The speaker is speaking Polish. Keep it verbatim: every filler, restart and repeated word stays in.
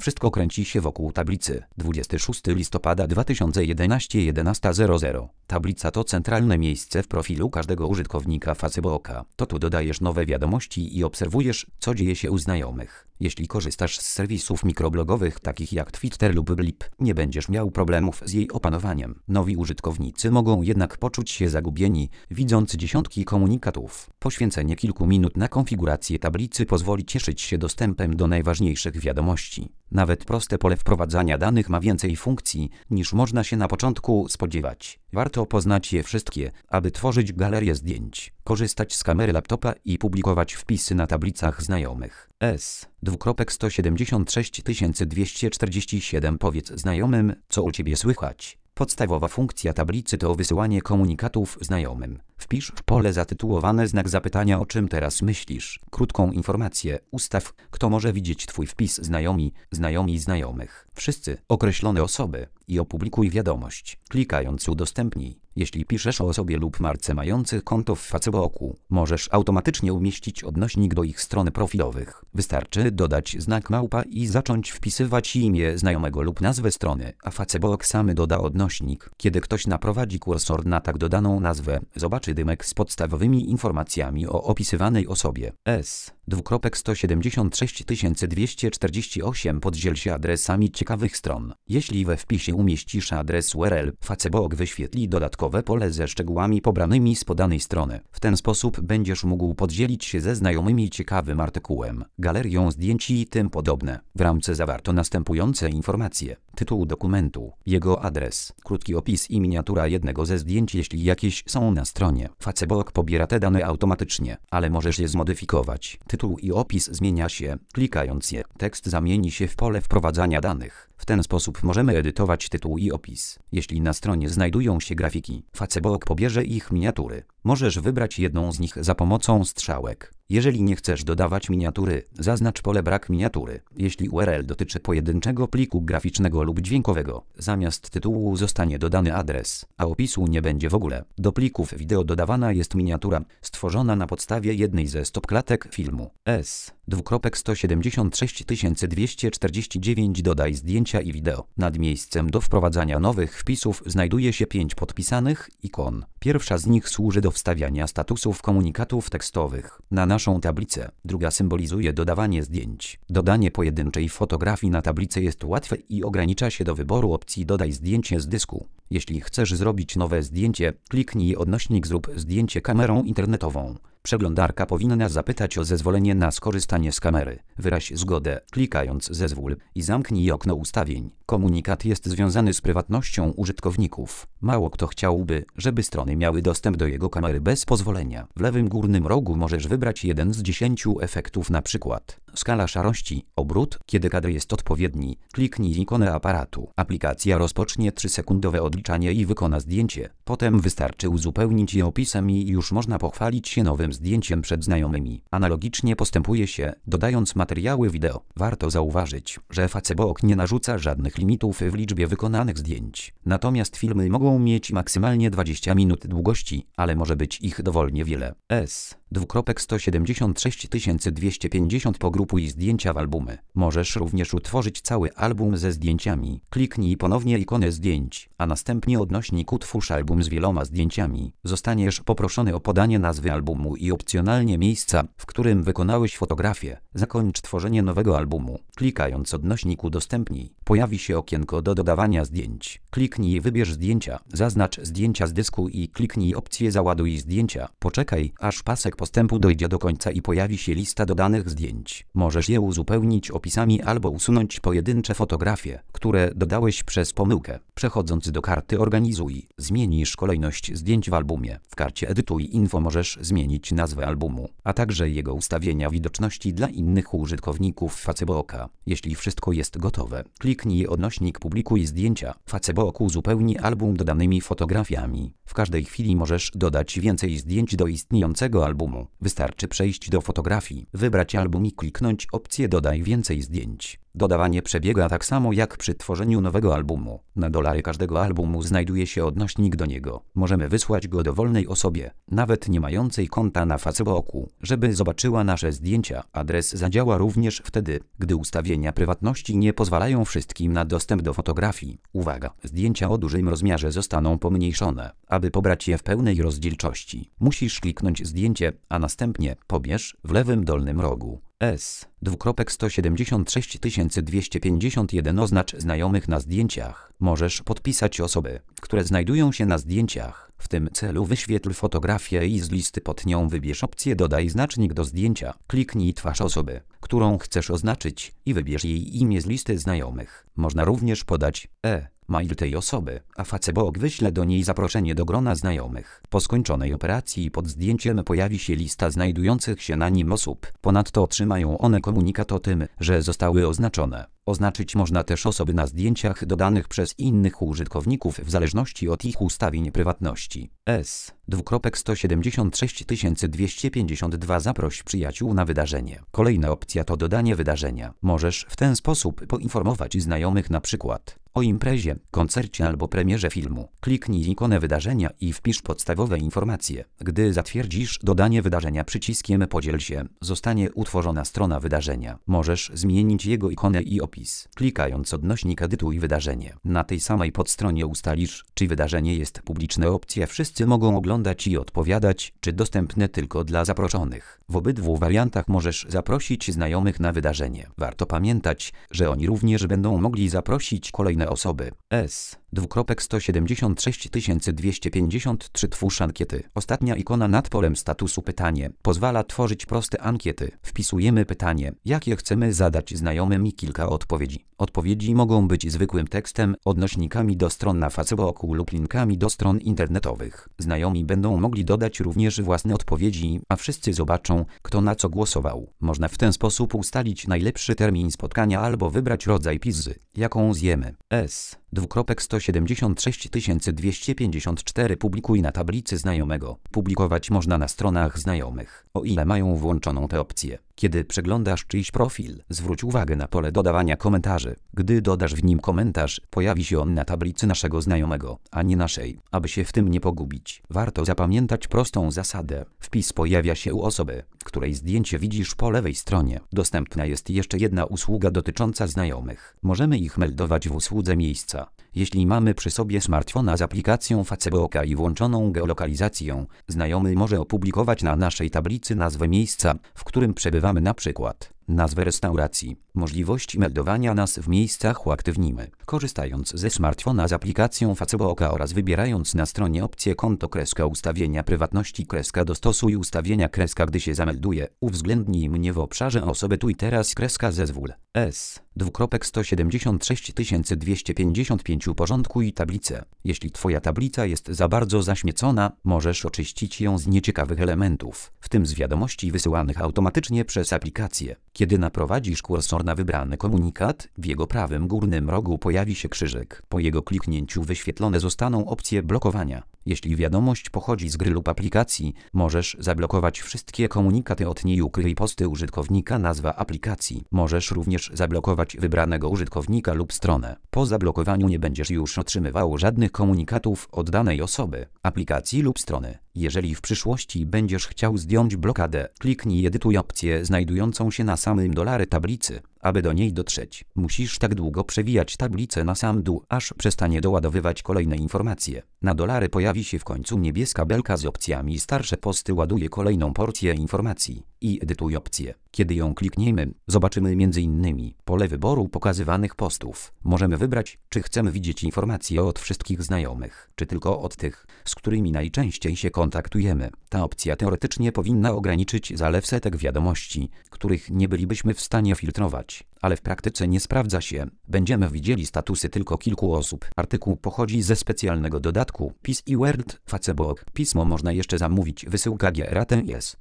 Wszystko kręci się wokół tablicy. dwudziestego szóstego listopada dwa tysiące jedenastego jedenasta zero zero. Tablica to centralne miejsce w profilu każdego użytkownika Facebooka. To tu dodajesz nowe wiadomości i obserwujesz, co dzieje się u znajomych. Jeśli korzystasz z serwisów mikroblogowych takich jak Twitter lub Blip, nie będziesz miał problemów z jej opanowaniem. Nowi użytkownicy mogą jednak poczuć się zagubieni, widząc dziesiątki komunikatów. Poświęcenie kilku minut na konfigurację tablicy pozwoli cieszyć się dostępem do najważniejszych wiadomości. Nawet proste pole wprowadzania danych ma więcej funkcji, niż można się na początku spodziewać. Warto poznać je wszystkie, aby tworzyć galerię zdjęć, korzystać z kamery laptopa i publikować wpisy na tablicach znajomych. S. sto siedemdziesiąt sześć tysięcy dwieście czterdzieści siedem. Powiedz znajomym, co u Ciebie słychać. Podstawowa funkcja tablicy to wysyłanie komunikatów znajomym. Wpisz w pole zatytułowane znak zapytania, o czym teraz myślisz. Krótką informację. Ustaw, kto może widzieć Twój wpis: znajomi, znajomi znajomych. Wszyscy określone osoby i opublikuj wiadomość, klikając udostępnij. Jeśli piszesz o osobie lub marce mających konto w Facebooku, możesz automatycznie umieścić odnośnik do ich stron profilowych. Wystarczy dodać znak małpa i zacząć wpisywać imię znajomego lub nazwę strony, a Facebook sam doda odnośnik. Kiedy ktoś naprowadzi kursor na tak dodaną nazwę, zobaczy dymek z podstawowymi informacjami o opisywanej osobie. S. sto siedemdziesiąt sześć tysięcy dwieście czterdzieści osiem. Podziel się adresami ciekawych stron. Jeśli we wpisie umieścisz adres U R L, Facebook wyświetli dodatkowe pole ze szczegółami pobranymi z podanej strony. W ten sposób będziesz mógł podzielić się ze znajomymi ciekawym artykułem, galerią zdjęć i tym podobne. W ramce zawarto następujące informacje: tytuł dokumentu, jego adres, krótki opis i miniatura jednego ze zdjęć, jeśli jakieś są na stronie. Facebook pobiera te dane automatycznie, ale możesz je zmodyfikować. Tytuł i opis zmienia się, klikając je. Tekst zamieni się w pole wprowadzania danych. W ten sposób możemy edytować tytuł i opis. Jeśli na stronie znajdują się grafiki, Facebook pobierze ich miniatury. Możesz wybrać jedną z nich za pomocą strzałek. Jeżeli nie chcesz dodawać miniatury, zaznacz pole brak miniatury. Jeśli U R L dotyczy pojedynczego pliku graficznego lub dźwiękowego, zamiast tytułu zostanie dodany adres, a opisu nie będzie w ogóle. Do plików wideo dodawana jest miniatura, stworzona na podstawie jednej ze stopklatek filmu. S. sto siedemdziesiąt sześć tysięcy dwieście czterdzieści dziewięć. Dodaj zdjęcia i wideo. Nad miejscem do wprowadzania nowych wpisów znajduje się pięć podpisanych ikon. Pierwsza z nich służy do wstawiania statusów komunikatów tekstowych na naszą tablicę. Druga symbolizuje dodawanie zdjęć. Dodanie pojedynczej fotografii na tablicę jest łatwe i ogranicza się do wyboru opcji dodaj zdjęcie z dysku. Jeśli chcesz zrobić nowe zdjęcie, kliknij odnośnik zrób zdjęcie kamerą internetową. Przeglądarka powinna zapytać o zezwolenie na skorzystanie z kamery. Wyraź zgodę, klikając zezwól i zamknij okno ustawień. Komunikat jest związany z prywatnością użytkowników. Mało kto chciałby, żeby strony miały dostęp do jego kamery bez pozwolenia. W lewym górnym rogu możesz wybrać jeden z dziesięciu efektów, na przykład skala szarości, obrót, kiedy kadr jest odpowiedni. Kliknij ikonę aparatu. Aplikacja rozpocznie trzysekundowe odliczanie i wykona zdjęcie. Potem wystarczy uzupełnić je opisem i już można pochwalić się nowym zdjęciem przed znajomymi. Analogicznie postępuje się, dodając materiały wideo. Warto zauważyć, że Facebook nie narzuca żadnych limitów w liczbie wykonanych zdjęć. Natomiast filmy mogą mieć maksymalnie dwadzieścia minut długości, ale może być ich dowolnie wiele. S. sto siedemdziesiąt sześć tysięcy dwieście pięćdziesiąt. Pogrupuj zdjęcia w albumy. Możesz również utworzyć cały album ze zdjęciami. Kliknij ponownie ikonę zdjęć, a następnie odnośnik utwórz album z wieloma zdjęciami. Zostaniesz poproszony o podanie nazwy albumu i opcjonalnie miejsca, w którym wykonałeś fotografię. Zakończ tworzenie nowego albumu. Klikając odnośnik udostępnij, pojawi się okienko do dodawania zdjęć. Kliknij wybierz zdjęcia, zaznacz zdjęcia z dysku i kliknij opcję załaduj zdjęcia. Poczekaj, aż pasek postępu dojdzie do końca i pojawi się lista dodanych zdjęć. Możesz je uzupełnić opisami albo usunąć pojedyncze fotografie, które dodałeś przez pomyłkę. Przechodząc do karty organizuj, zmienisz kolejność zdjęć w albumie. W karcie edytuj info możesz zmienić nazwę albumu, a także jego ustawienia widoczności dla innych użytkowników Facebooka. Jeśli wszystko jest gotowe, kliknij odnośnik publikuj zdjęcia. Facebook uzupełni album dodanymi fotografiami. W każdej chwili możesz dodać więcej zdjęć do istniejącego albumu. Wystarczy przejść do fotografii, wybrać album i kliknąć opcję dodaj więcej zdjęć. Dodawanie przebiega tak samo jak przy tworzeniu nowego albumu. Na dolary każdego albumu znajduje się odnośnik do niego. Możemy wysłać go dowolnej osobie, nawet nie mającej konta na Facebooku, żeby zobaczyła nasze zdjęcia. Adres zadziała również wtedy, gdy ustawienia prywatności nie pozwalają wszystkim na dostęp do fotografii. Uwaga! Zdjęcia o dużym rozmiarze zostaną pomniejszone. Aby pobrać je w pełnej rozdzielczości, musisz kliknąć zdjęcie, a następnie pobierz w lewym dolnym rogu S sto siedemdziesiąt sześć dwieście pięćdziesiąt jeden oznacz znajomych na zdjęciach. Możesz podpisać osoby, które znajdują się na zdjęciach. W tym celu wyświetl fotografię i z listy pod nią wybierz opcję Dodaj znacznik do zdjęcia. Kliknij twarz osoby, którą chcesz oznaczyć i wybierz jej imię z listy znajomych. Można również podać e-mail tej osoby, a Facebook wyśle do niej zaproszenie do grona znajomych. Po skończonej operacji pod zdjęciem pojawi się lista znajdujących się na nim osób. Ponadto otrzymają one komunikat o tym, że zostały oznaczone. Oznaczyć można też osoby na zdjęciach dodanych przez innych użytkowników w zależności od ich ustawień prywatności. S sto siedemdziesiąt sześć dwieście pięćdziesiąt dwa Zaproś przyjaciół na wydarzenie. Kolejna opcja to dodanie wydarzenia. Możesz w ten sposób poinformować znajomych na przykład o imprezie, koncercie albo premierze filmu. Kliknij ikonę wydarzenia i wpisz podstawowe informacje. Gdy zatwierdzisz dodanie wydarzenia przyciskiem Podziel się, zostanie utworzona strona wydarzenia. Możesz zmienić jego ikonę i opis, klikając odnośnik Edytuj wydarzenie. Na tej samej podstronie ustalisz, czy wydarzenie jest publiczne. Opcja Wszyscy mogą oglądać i odpowiadać, czy dostępne tylko dla zaproszonych. W obydwu wariantach możesz zaprosić znajomych na wydarzenie. Warto pamiętać, że oni również będą mogli zaprosić kolejne osoby. S sto siedemdziesiąt sześć dwieście pięćdziesiąt trzy Twórz ankiety. Ostatnia ikona nad polem statusu Pytanie pozwala tworzyć proste ankiety. Wpisujemy pytanie, jakie chcemy zadać znajomym i kilka odpowiedzi. Odpowiedzi mogą być zwykłym tekstem, odnośnikami do stron na Facebooku lub linkami do stron internetowych. Znajomi będą mogli dodać również własne odpowiedzi, a wszyscy zobaczą, kto na co głosował. Można w ten sposób ustalić najlepszy termin spotkania albo wybrać rodzaj pizzy, jaką zjemy. S sto siedemdziesiąt sześć dwieście pięćdziesiąt cztery Publikuj na tablicy znajomego. Publikować można na stronach znajomych, o ile mają włączoną tę opcję. Kiedy przeglądasz czyjś profil, zwróć uwagę na pole dodawania komentarzy. Gdy dodasz w nim komentarz, pojawi się on na tablicy naszego znajomego, a nie naszej. Aby się w tym nie pogubić, warto zapamiętać prostą zasadę. Wpis pojawia się u osoby, której zdjęcie widzisz po lewej stronie. Dostępna jest jeszcze jedna usługa dotycząca znajomych. Możemy ich meldować w usłudze miejsca. Jeśli mamy przy sobie smartfona z aplikacją Facebooka i włączoną geolokalizacją, znajomy może opublikować na naszej tablicy nazwę miejsca, w którym przebywamy, na przykład nazwę restauracji. Możliwości meldowania nas w miejscach uaktywnimy, korzystając ze smartfona z aplikacją Facebooka oraz wybierając na stronie opcję Konto kreska Ustawienia prywatności kreska Dostosuj ustawienia kreska Gdy się zamelduje, uwzględnij mnie w obszarze Osoby tu i teraz kreska Zezwól. S sto siedemdziesiąt sześć dwieście pięćdziesiąt pięć Uporządkuj tablicę. Jeśli Twoja tablica jest za bardzo zaśmiecona, możesz oczyścić ją z nieciekawych elementów, w tym z wiadomości wysyłanych automatycznie przez aplikację. Kiedy naprowadzisz kursor na wybrany komunikat, w jego prawym górnym rogu pojawi się krzyżyk. Po jego kliknięciu wyświetlone zostaną opcje blokowania. Jeśli wiadomość pochodzi z gry lub aplikacji, możesz zablokować wszystkie komunikaty od niej. Ukryj posty użytkownika. Nazwa aplikacji. Możesz również zablokować wybranego użytkownika lub stronę. Po zablokowaniu nie będziesz już otrzymywał żadnych komunikatów od danej osoby, aplikacji lub strony. Jeżeli w przyszłości będziesz chciał zdjąć blokadę, kliknij Edytuj opcję znajdującą się na samym dole tablicy. Aby do niej dotrzeć, musisz tak długo przewijać tablicę na sam dół, aż przestanie doładowywać kolejne informacje. Na dole pojawi się w końcu niebieska belka z opcjami Starsze posty. Ładuje kolejną porcję informacji i Edytuj opcję. Kiedy ją klikniemy, zobaczymy między innymi pole wyboru pokazywanych postów. Możemy wybrać, czy chcemy widzieć informacje od wszystkich znajomych, czy tylko od tych, z którymi najczęściej się kontaktujemy. Ta opcja teoretycznie powinna ograniczyć zalew setek wiadomości, których nie bylibyśmy w stanie filtrować, ale w praktyce nie sprawdza się. Będziemy widzieli statusy tylko kilku osób. Artykuł pochodzi ze specjalnego dodatku P I S i Word Facebook. Pismo można jeszcze zamówić. Wysyłka G R A T S.